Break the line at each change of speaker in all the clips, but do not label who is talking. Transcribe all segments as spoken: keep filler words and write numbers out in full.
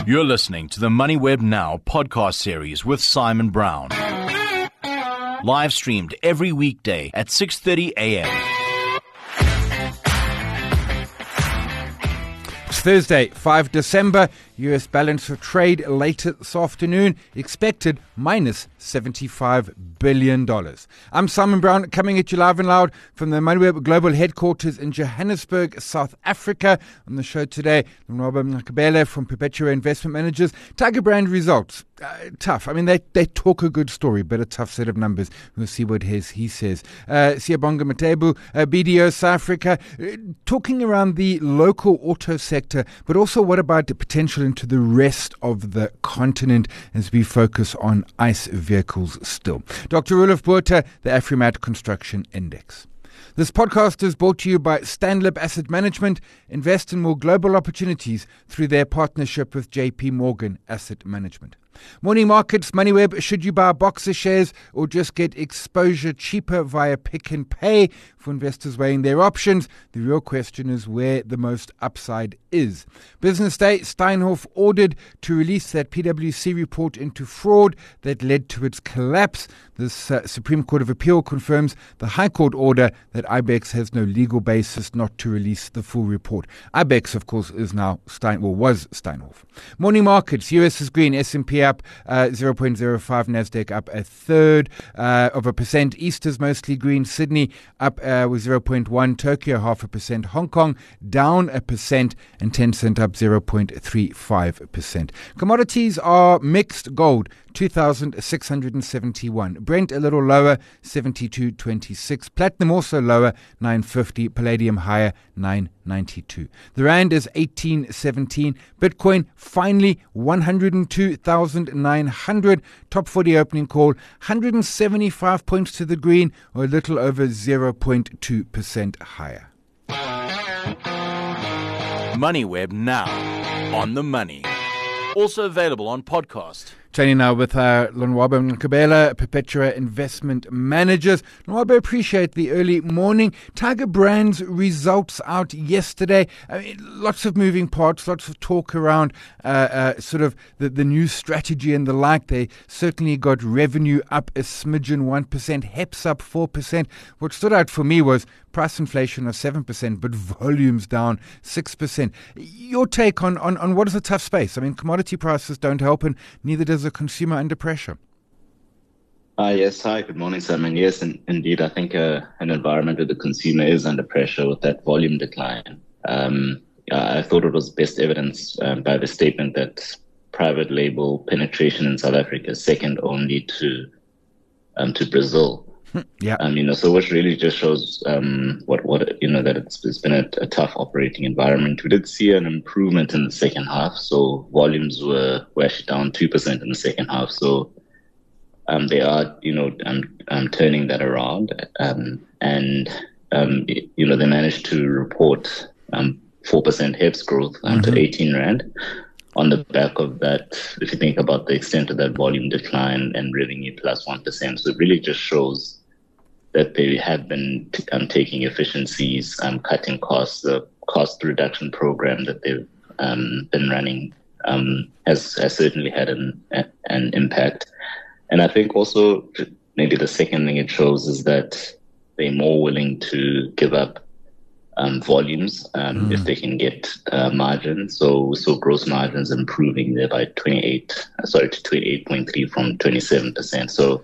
You're listening to the MoneyWeb Now podcast series with Simon Brown. Live streamed every weekday at six thirty a.m.
It's Thursday, the fifth of December. U S balance of trade later this afternoon expected minus seventy-five billion dollars. I'm Simon Brown, coming at you live and loud from the MoneyWeb Global Headquarters in Johannesburg, South Africa. On the show today, Lonwabo Mncebela from Perpetua Investment Managers. Tiger Brand results, uh, tough. I mean, they they talk a good story, but a tough set of numbers. We'll see what his, he says. Uh, Siyabonga Matebu, uh, B D O South Africa, uh, talking around the local auto sector, but also what about the potential into the rest of the continent as we focus on ICE vehicles still. Doctor Roelof Botha, the Afrimat Construction Index. This podcast is brought to you by Stanlib Asset Management. Invest in more global opportunities through their partnership with J P Morgan Asset Management. Morning markets, MoneyWeb. Should you buy Boxer shares or just get exposure cheaper via Pick and Pay? For investors weighing their options, the real question is where the most upside is. Business Day, Steinhoff ordered to release that P W C report into fraud that led to its collapse. This uh, Supreme Court of Appeal confirms the High Court order that I BEX has no legal basis not to release the full report. I BEX, of course, is now Stein, well, was Steinhoff. Morning markets, U S is green, S and P up uh, zero point zero five, NASDAQ up a third uh, of a percent. East is mostly green, Sydney up uh, with zero point one, Tokyo half a percent, Hong Kong down a percent, and Tencent up zero point three five percent. Commodities are mixed. Gold two thousand six hundred seventy-one, Brent a little lower, seventy-two twenty-six, platinum also lower, nine fifty, palladium higher, nine ninety-two. The rand is eighteen seventeen, Bitcoin finally one hundred two thousand nine hundred, top forty opening call, one hundred seventy-five points to the green, or a little over zero point two percent higher.
MoneyWeb Now, on the money. Also available on podcast.
Chatting now with uh, Lonwabo Mncebela, Perpetua Investment Managers. Lonwabo, appreciate the early morning. Tiger Brands results out yesterday. I mean, lots of moving parts, lots of talk around uh, uh, sort of the, the new strategy and the like. They certainly got revenue up a smidgen, one percent, H E P S up four percent. What stood out for me was price inflation of seven percent, but volumes down six percent. Your take on, on, on what is a tough space? I mean, commodity prices don't help, and neither does a consumer under pressure.
Uh, yes, hi, good morning, Simon. Yes, in, indeed, I think uh, an environment where the consumer is under pressure with that volume decline. Um, I thought it was best evidenced um, by the statement that private label penetration in South Africa is second only to um, to Brazil.
Yeah.
Um, you know, so which really just shows um, what, what, you know, that it's, it's been a, a tough operating environment. We did see an improvement in the second half. So volumes were, were actually down two percent in the second half. So um, they are, you know, um, um, turning that around. Um, and, um, you know, they managed to report um, four percent H E P S growth um, mm-hmm. to eighteen rand. On the back of that, if you think about the extent of that volume decline and revenue plus one percent. So it really just shows that they have been t- um, taking efficiencies, um, cutting costs. The cost reduction program that they've um, been running um, has, has certainly had an, an impact. And I think also maybe the second thing it shows is that they're more willing to give up um, volumes um, mm. if they can get uh, margin. So so gross margins improving there by twenty-eight, sorry, to twenty-eight point three from twenty-seven percent. So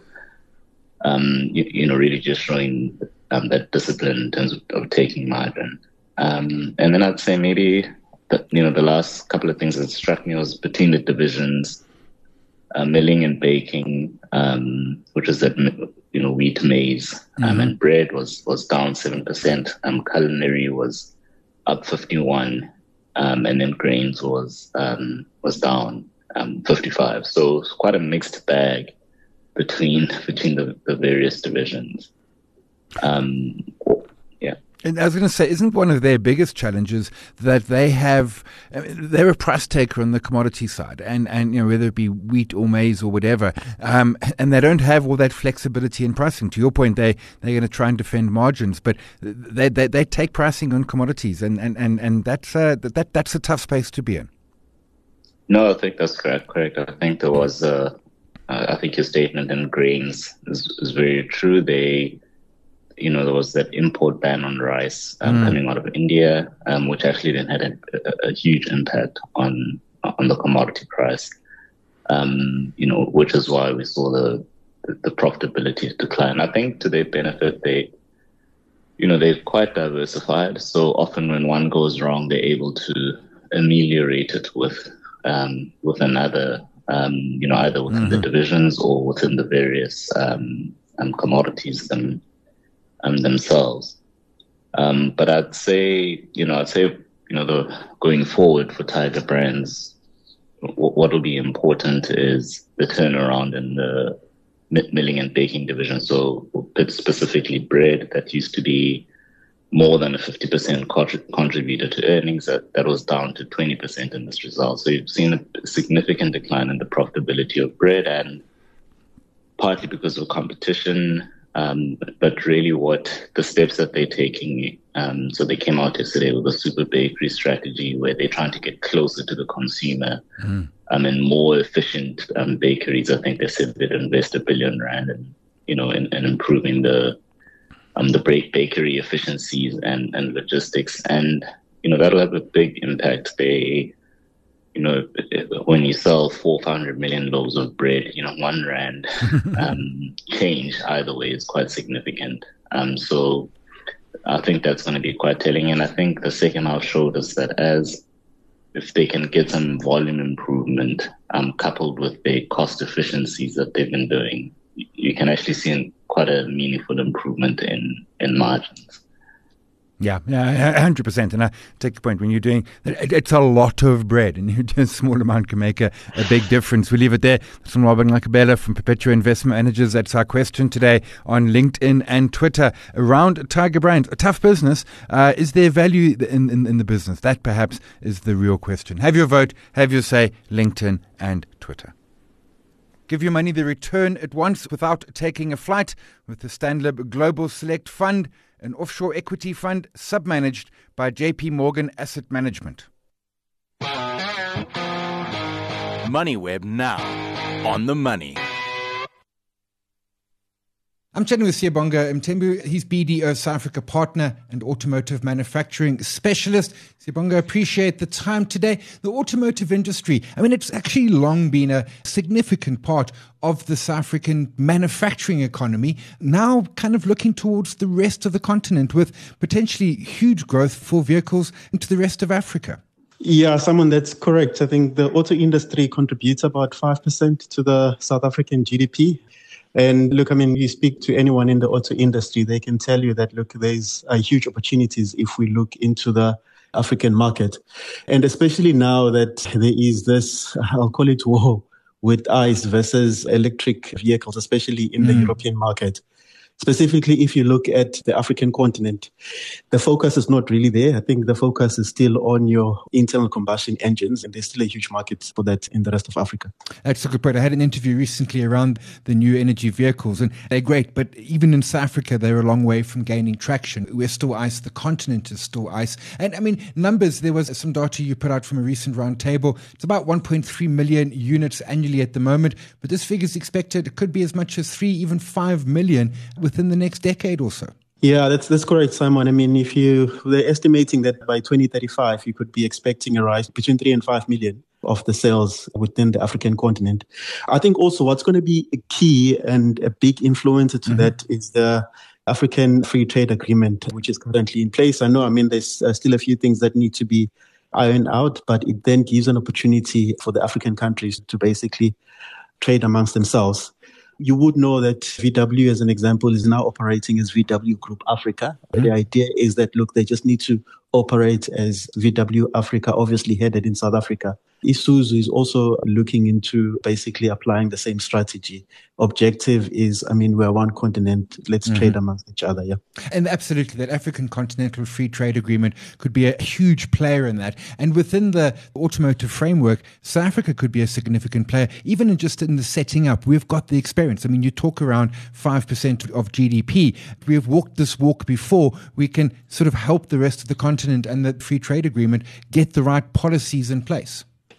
Um, you, you know, really just showing um, that discipline in terms of, of taking margin. Um, and then I'd say maybe, that, you know, the last couple of things that struck me was between the divisions, uh, milling and baking, um, which is that, you know, wheat, maize, um, mm-hmm. and bread was, was down seven percent. Um, culinary was up fifty-one, um, and then grains was, um, was down um, fifty-five. So it's quite a mixed bag between between the, the various divisions. Um, yeah.
And I was going to say, isn't one of their biggest challenges that they have, I mean, they're a price taker on the commodity side, and, and you know, whether it be wheat or maize or whatever, um, and they don't have all that flexibility in pricing. To your point, they, they're going to try and defend margins, but they they, they take pricing on commodities, and, and, and, and that's, uh, that, that's a tough space to be in.
No, I think that's correct. Correct. I think there was a, uh, I think your statement in grains is, is very true. They, you know, there was that import ban on rice um, mm. coming out of India, um, which actually then had a, a, a huge impact on on the commodity price. Um, you know, which is why we saw the, the the profitability decline. I think to their benefit, they, you know, they're quite diversified. So often when one goes wrong, they're able to ameliorate it with um, with another, um, you know, either within mm-hmm. the divisions or within the various um, um, commodities them, um, themselves. Um, but I'd say, you know, I'd say, you know, the going forward for Tiger Brands, what will be important is the turnaround in the milling and baking division. So specifically bread, that used to be more than a fifty percent contributor to earnings, that, that was down to twenty percent in this result. So you've seen a significant decline in the profitability of bread, and partly because of competition, um, but really what the steps that they're taking. Um, so they came out yesterday with a super bakery strategy where they're trying to get closer to the consumer mm. um, and more efficient um, bakeries. I think they said they'd invest a billion rand in, you know, in, in improving the um, the bakery efficiencies and, and logistics. And, you know, that'll have a big impact. They, you know, when you sell four hundred million loaves of bread, you know, one rand um, change either way is quite significant. Um, so I think that's going to be quite telling. And I think the second half showed us that as if they can get some volume improvement um, coupled with the cost efficiencies that they've been doing, you can actually see quite a meaningful improvement in, in margins.
Yeah, yeah, one hundred percent. And I take the point when you're doing, it's a lot of bread, and you do a small amount can make a, a big difference. We leave it there. From Robin Lakabela from Perpetua Investment Managers. That's our question today on LinkedIn and Twitter around Tiger Brands. A tough business. Uh, is there value in, in, in the business? That perhaps is the real question. Have your vote, have your say, LinkedIn and Twitter. Give your money the return at once without taking a flight with the Stanlib Global Select Fund, an offshore equity fund submanaged by J P Morgan Asset Management.
MoneyWeb now on the money.
I'm chatting with Siyabonga Mthembu. He's B D O South Africa partner and automotive manufacturing specialist. Siyabonga, appreciate the time today. The automotive industry, I mean, it's actually long been a significant part of the South African manufacturing economy, now kind of looking towards the rest of the continent with potentially huge growth for vehicles into the rest of Africa.
Yeah, Simon, that's correct. I think the auto industry contributes about five percent to the South African G D P. And look, I mean, you speak to anyone in the auto industry, they can tell you that, look, there's uh, huge opportunities if we look into the African market. And especially now that there is this, I'll call it war with ICE versus electric vehicles, especially in the mm. European market. Specifically, if you look at the African continent, the focus is not really there. I think the focus is still on your internal combustion engines, and there's still a huge market for that in the rest of Africa.
That's a good point. I had an interview recently around the new energy vehicles, and they're great, but even in South Africa, they're a long way from gaining traction. We're still ICE. The continent is still ICE. And I mean, numbers, there was some data you put out from a recent roundtable. It's about one point three million units annually at the moment, but this figure is expected, it could be as much as three, even five million within the next decade or so.
Yeah, that's that's correct, Simon. I mean, if you they're estimating that by twenty thirty-five, you could be expecting a rise between three and five million of the sales within the African continent. I think also what's going to be a key and a big influencer to mm-hmm. that is the African Free Trade Agreement, which is currently in place. I know, I mean, there's uh, still a few things that need to be ironed out, but it then gives an opportunity for the African countries to basically trade amongst themselves. You would know that V W, as an example, is now operating as V W Group Africa. Mm-hmm. The idea is that, look, they just need to operate as V W Africa, obviously headed in South Africa. Isuzu is also looking into basically applying the same strategy. Objective is, I mean, we're one continent. Let's mm-hmm. trade amongst each other. Yeah.
And absolutely, that African Continental Free Trade Agreement could be a huge player in that. And within the automotive framework, South Africa could be a significant player, even in just in the setting up. We've got the experience. I mean, you talk around five percent of G D P. We've walked this walk before. We can sort of help the rest of the continent and the Free Trade Agreement get the right policies in place.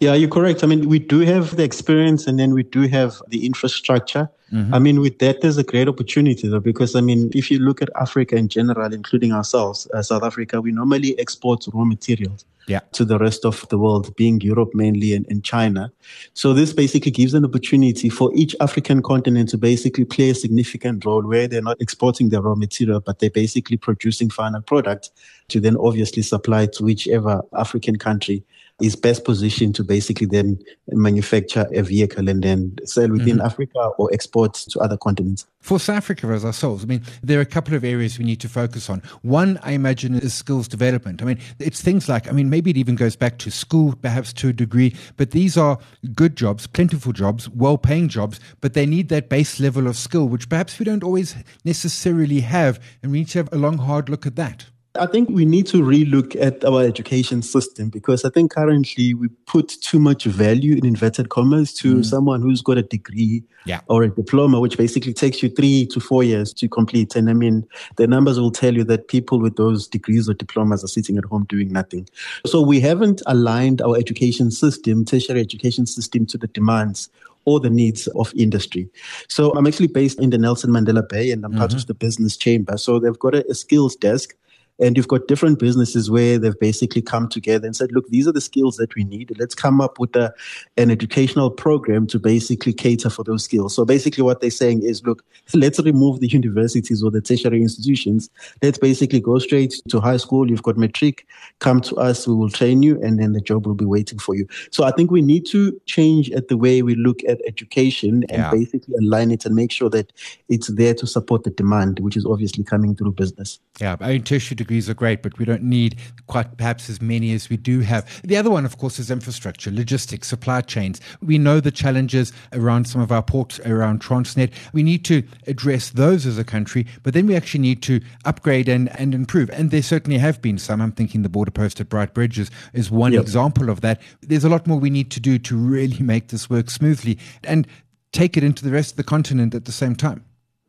Yeah, you're correct. I mean, we do have the experience and then we do have the infrastructure. Mm-hmm. I mean, with that, there's a great opportunity, though, because, I mean, if you look at Africa in general, including ourselves, uh, South Africa, we normally export raw materials yeah. to the rest of the world, being Europe mainly and, and China. So this basically gives an opportunity for each African continent to basically play a significant role where they're not exporting their raw material, but they're basically producing final products to then obviously supply to whichever African country is best positioned to basically then manufacture a vehicle and then sell within mm-hmm. Africa or export to other continents.
For South Africa as ourselves, I mean, there are a couple of areas we need to focus on. One, I imagine, is skills development. I mean, it's things like, I mean, maybe it even goes back to school, perhaps to a degree, but these are good jobs, plentiful jobs, well-paying jobs, but they need that base level of skill, which perhaps we don't always necessarily have, and we need to have a long, hard look at that.
I think we need to relook at our education system because I think currently we put too much value in inverted commas to mm. someone who's got a degree yeah. or a diploma, which basically takes you three to four years to complete. And I mean, the numbers will tell you that people with those degrees or diplomas are sitting at home doing nothing. So we haven't aligned our education system, tertiary education system, to the demands or the needs of industry. So I'm actually based in the Nelson Mandela Bay and I'm mm-hmm. part of the business chamber. So they've got a, a skills desk. And you've got different businesses where they've basically come together and said, look, these are the skills that we need. Let's come up with a, an educational program to basically cater for those skills. So basically what they're saying is, look, let's remove the universities or the tertiary institutions. Let's basically go straight to high school. You've got matric. Come to us. We will train you. And then the job will be waiting for you. So I think we need to change at the way we look at education and yeah. basically align it and make sure that it's there to support the demand, which is obviously coming through business.
Yeah, I mean, tertiary degrees are great, but we don't need quite perhaps as many as we do have. The other one, of course, is infrastructure, logistics, supply chains. We know the challenges around some of our ports, around Transnet. We need to address those as a country, but then we actually need to upgrade and, and improve. And there certainly have been some. I'm thinking the border post at Bright Bridge is, is one yep. example of that. There's a lot more we need to do to really make this work smoothly and take it into the rest of the continent at the same time.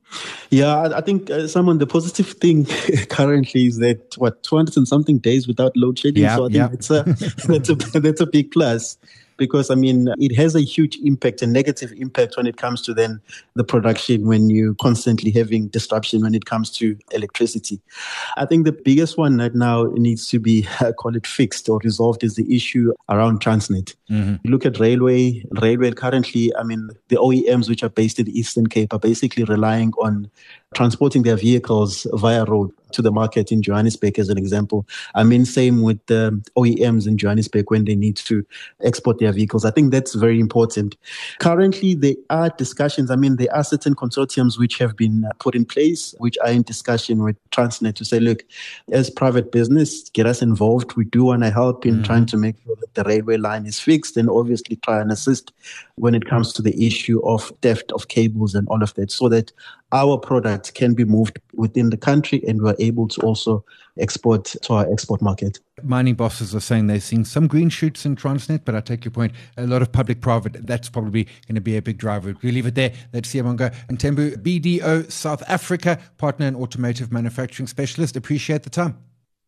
Yeah, I think, uh, Simon, the positive thing currently is that, what, two hundred and something days without load shedding. Yeah, so I think yeah. that's, a, that's, a, that's a big plus. Because, I mean, it has a huge impact, a negative impact when it comes to then the production when you're constantly having disruption when it comes to electricity. I think the biggest one right now needs to be, I call it fixed or resolved, is the issue around Transnet. Mm-hmm. You look at railway, railway currently, I mean, the O E Ms which are based in the Eastern Cape are basically relying on transporting their vehicles via road to the market in Johannesburg, as an example. I mean, same with the O E Ms in Johannesburg when they need to export their vehicles. I think that's very important. Currently, there are discussions. I mean, there are certain consortiums which have been put in place, which are in discussion with Transnet to say, look, as private business, get us involved. We do want to help in mm-hmm. trying to make sure that the railway line is fixed and obviously try and assist when it comes to the issue of theft of cables and all of that, so that our products can be moved within the country and we're able to also export to our export market.
Mining bosses are saying they're seeing some green shoots in Transnet, but I take your point, a lot of public-private, that's probably going to be a big driver. We'll leave it there. That's Siyabonga Ntembu, B D O South Africa, partner and automotive manufacturing specialist. Appreciate the time.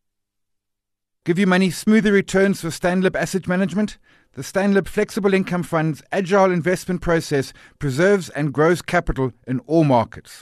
Give you money, smoother returns for Stanlib Asset Management. The Stanlib Flexible Income Fund's agile investment process preserves and grows capital in all markets.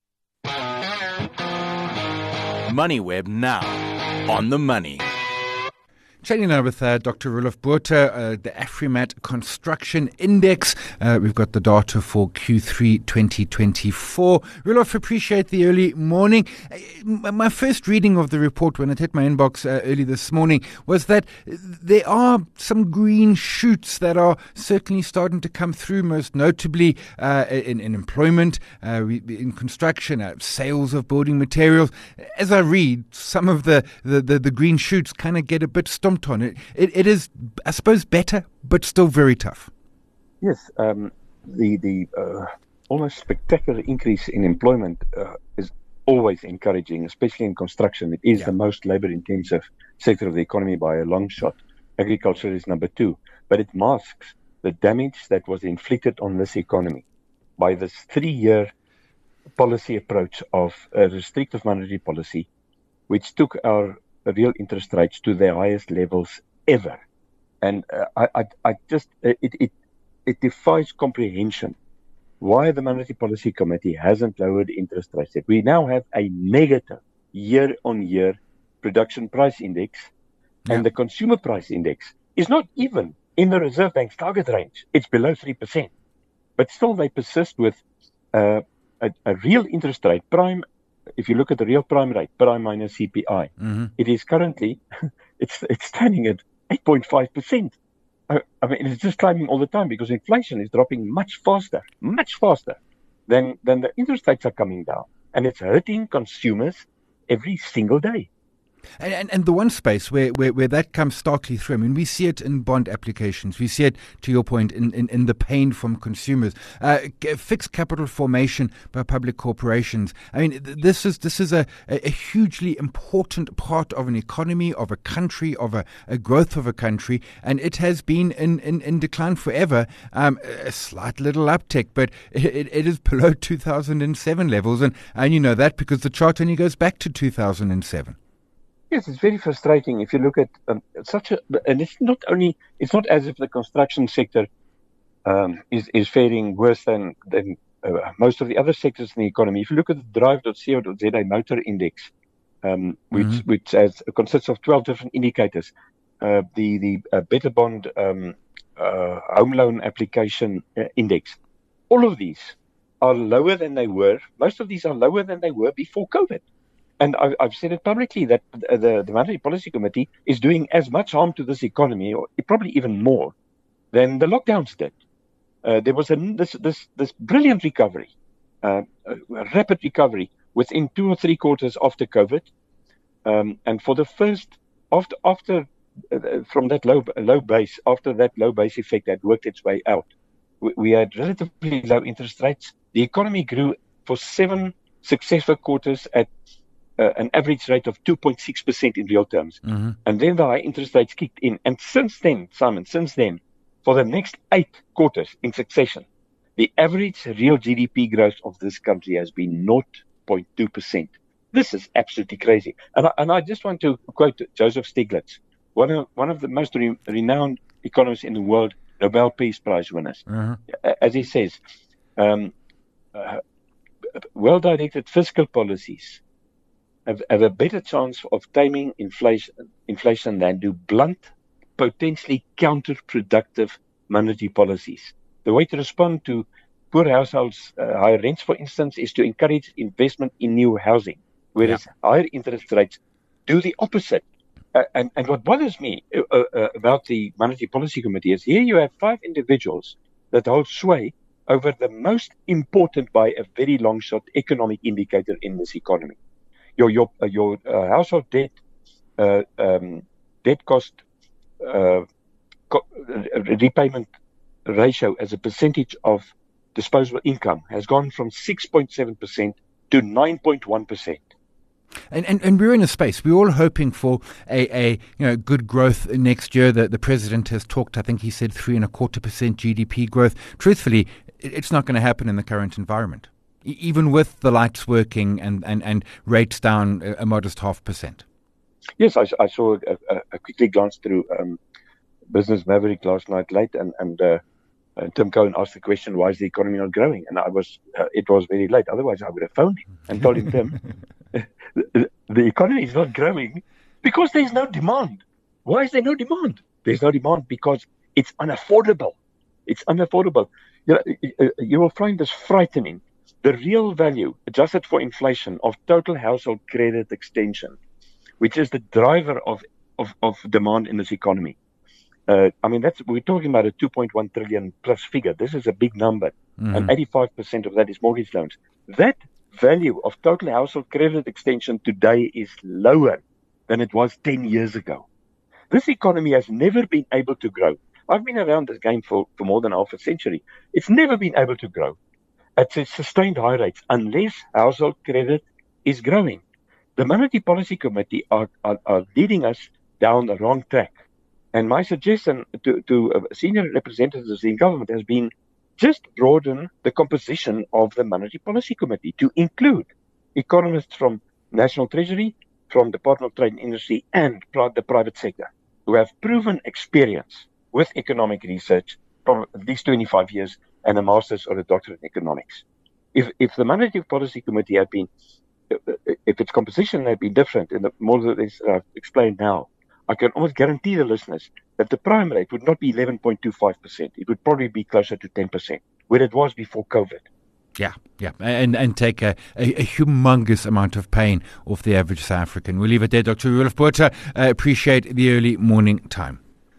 MoneyWeb now, on the money.
Chatting now with uh, Doctor Roelof Botha, uh, the Afrimat Construction Index. Uh, we've got the data for Q three twenty twenty-four. Roelof, appreciate the early morning. Uh, my first reading of the report when it hit my inbox uh, early this morning was that there are some green shoots that are certainly starting to come through, most notably uh, in, in employment, uh, in construction, uh, sales of building materials. As I read, some of the, the, the, the green shoots kind of get a bit stomped on. It, it, it is, I suppose, better, but still very tough.
Yes, um, the the uh, almost spectacular increase in employment uh, is always encouraging, especially in construction. It is yeah. the most labor-intensive sector of the economy by a long shot. Agriculture is number two, but it masks the damage that was inflicted on this economy by this three-year policy approach of a restrictive monetary policy, which took our real interest rates to their highest levels ever. And uh, I, I, I just it, it it defies comprehension why the Monetary Policy Committee hasn't lowered interest rates yet. We now have a negative year-on-year production price index,
Yeah.
and the consumer price index is not even in the Reserve Bank's target range. It's below three percent. But still they persist with uh, a, a real interest rate, prime, if you look at the real prime rate, prime minus C P I,
Mm-hmm.
it is currently, it's it's standing at eight point five percent. I, I mean, it's just climbing all the time because inflation is dropping much faster, much faster than, than the interest rates are coming down. And it's hurting consumers every single day.
And, and and the one space where, where, where that comes starkly through, I mean, we see it in bond applications. We see it, to your point, in, in, in the pain from consumers. Uh, fixed capital formation by public corporations. I mean, th- this is this is a, a hugely important part of an economy, of a country, of a, a growth of a country, and it has been in, in, in decline forever. Um, a slight little uptick, but it, it is below two thousand seven levels, and, and you know that because the chart only goes back to two thousand seven.
Yes, it's very frustrating if you look at um, such a, and it's not only, it's not as if the construction sector um, is, is faring worse than, than uh, most of the other sectors in the economy. If you look at the drive dot co dot za motor index, um, which,
Mm-hmm.
which has, consists of twelve different indicators, uh, the, the uh, Better Bond um, uh, home loan application uh, index, all of these are lower than they were. Most of these are lower than they were before COVID. And I've, I've said it publicly that the, the Monetary Policy Committee is doing as much harm to this economy, or probably even more, than the lockdowns did. Uh, there was a, this, this, this brilliant recovery, uh, a rapid recovery within two or three quarters after COVID. Um, and for the first, after, after uh, from that low, low base, after that low base effect had worked its way out, we, we had relatively low interest rates. The economy grew for seven successive quarters at Uh, an average rate of two point six percent in real terms.
Mm-hmm.
And then the high interest rates kicked in. And since then, Simon, since then, for the next eight quarters in succession, the average real G D P growth of this country has been zero point two percent. This is absolutely crazy. And I, and I just want to quote Joseph Stiglitz, one of, one of the most re- renowned economists in the world, Nobel Peace Prize winners.
Uh-huh.
As he says, um, uh, well-directed fiscal policies Have, have a better chance of taming inflation, inflation than do blunt, potentially counterproductive monetary policies. The way to respond to poor households' uh, higher rents, for instance, is to encourage investment in new housing, whereas yeah. higher interest rates do the opposite. Uh, and, and what bothers me uh, uh, about the Monetary Policy Committee is here you have five individuals that hold sway over the most important by a very long shot economic indicator in this economy. Your your uh, your uh, household debt uh, um, debt cost uh, co- repayment ratio as a percentage of disposable income has gone from six point seven percent to nine point one percent.
And, and and we're in a space. We're all hoping for a, a you know good growth next year. The the president has talked. I think he said three and a quarter percent G D P growth. Truthfully, it's not going to happen in the current environment, even with the lights working and, and, and rates down a, a modest half percent.
Yes, I, I saw a, a, a quickly glance through um, Business Maverick last night late, and and uh, uh, Tim Cohen asked the question, "Why is the economy not growing?" And I was, uh, it was very late. Otherwise, I would have phoned him and told him, Tim, the, the economy is not growing because there is no demand. Why is there no demand? There's no demand because it's unaffordable. It's unaffordable. You know, you will find this frightening. The real value, adjusted for inflation, of total household credit extension, which is the driver of, of, of demand in this economy. Uh, I mean, that's we're talking about a two point one trillion plus figure. This is a big number, mm-hmm. and eighty-five percent of that is mortgage loans. That value of total household credit extension today is lower than it was ten years ago. This economy has never been able to grow. I've been around this game for, for more than half a century. It's never been able to grow at sustained high rates unless household credit is growing. The Monetary Policy Committee are, are, are leading us down the wrong track. And my suggestion to, to uh, senior representatives in government has been just broaden the composition of the Monetary Policy Committee to include economists from National Treasury, from Department of Trade and Industry, and the private sector who have proven experience with economic research, probably at least twenty-five years, and a master's or a doctorate in economics. If if the Monetary Policy Committee had been, if its composition had been different, in the more that is uh, explained now, I can almost guarantee the listeners that the prime rate would not be eleven point two five percent. It would probably be closer to ten percent, where it was before COVID.
Yeah, yeah, and and take a, a, a humongous amount of pain off the average South African. We'll leave it there, Doctor Roelof Botha. Uh, appreciate the early morning time.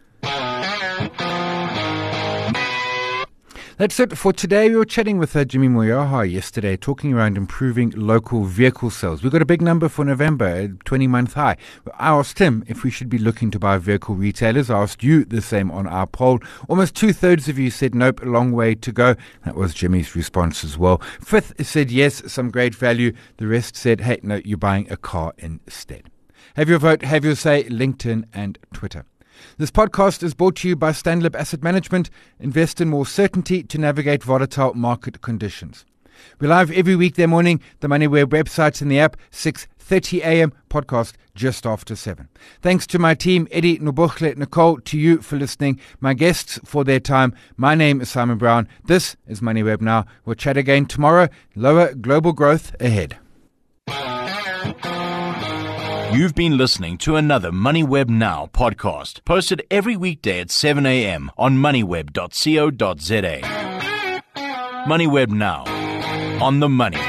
That's it for today. We were chatting with uh, Jimmy Moyaha yesterday, talking around improving local vehicle sales. We've got a big number for November, a twenty-month high. I asked him if we should be looking to buy vehicle retailers. I asked you the same on our poll. Almost two-thirds of you said nope, a long way to go. That was Jimmy's response as well. Fifth said yes, some great value. The rest said, hey, no, you're buying a car instead. Have your vote, have your say, LinkedIn and Twitter. This podcast is brought to you by Stanlib Asset Management. Invest in more certainty to navigate volatile market conditions. We're live every weekday morning, the MoneyWeb website and the app, six thirty a.m. podcast just after seven. Thanks to my team, Eddie, Nobuchle, Nicole, to you for listening, my guests for their time. My name is Simon Brown. This is MoneyWeb Now. We'll chat again tomorrow. Lower global growth ahead.
You've been listening to another MoneyWeb Now podcast, posted every weekday at seven a.m. on moneyweb dot co dot za. MoneyWeb Now, on the money.